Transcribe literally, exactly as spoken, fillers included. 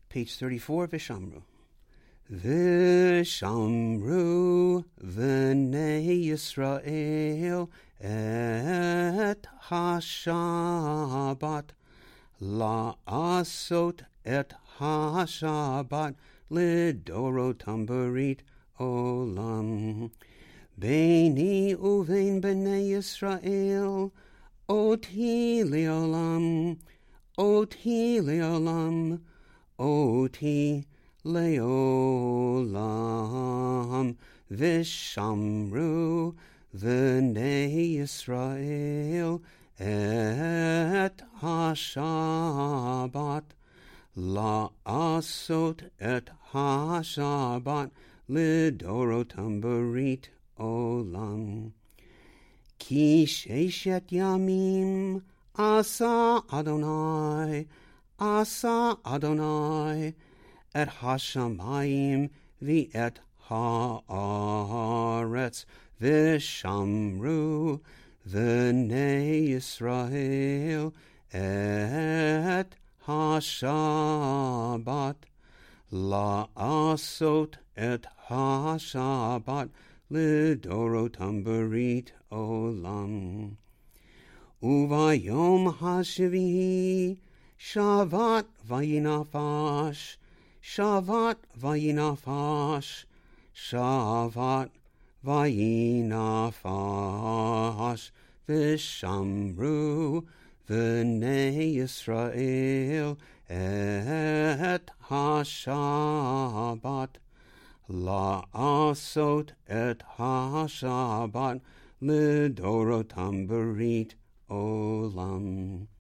Page thirty-four, Vishamru. Vishamru v'nei Yisrael et ha-Shabbat la'asot et ha-Shabbat lidorotam berit olam. Beini uvein b'nei Yisrael oti leolam, oti leolam, oti leolam. Vishamru v'nei Yisrael et ha-Shabbat la'asot et ha-Shabbat lidorotam berit olam. Ki sheshet yamim asa Adonai, asa Adonai et hashamayim v'et haaretz. Vishamru v'nei Yisrael et ha-Shabbat la'asot et ha-Shabbat lidorotam berit olam. Uvayom hashvihi Shavat vayinafash, Shavat vayinafash, Shavat vayinafash. Vishamru v'nei Yisrael et ha-Shabbat la'asot et ha-Shabbat lidorotam berit olam.